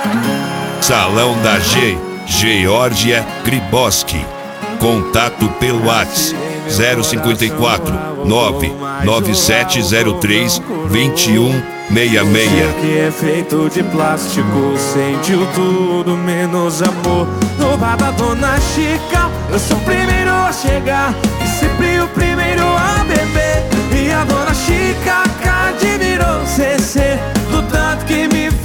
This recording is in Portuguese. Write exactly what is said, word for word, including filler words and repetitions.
Salão da G, Geórgia Griboski. Contato pelo WhatsApp zero cinquenta e quatro, nove nove sete zero três, dois um seis seis. Que é feito de plástico, sentiu tudo menos amor. No bar da Dona Chica, eu sou o primeiro a chegar e sempre o primeiro a beber. E a Dona Chica admirou C C do tanto que me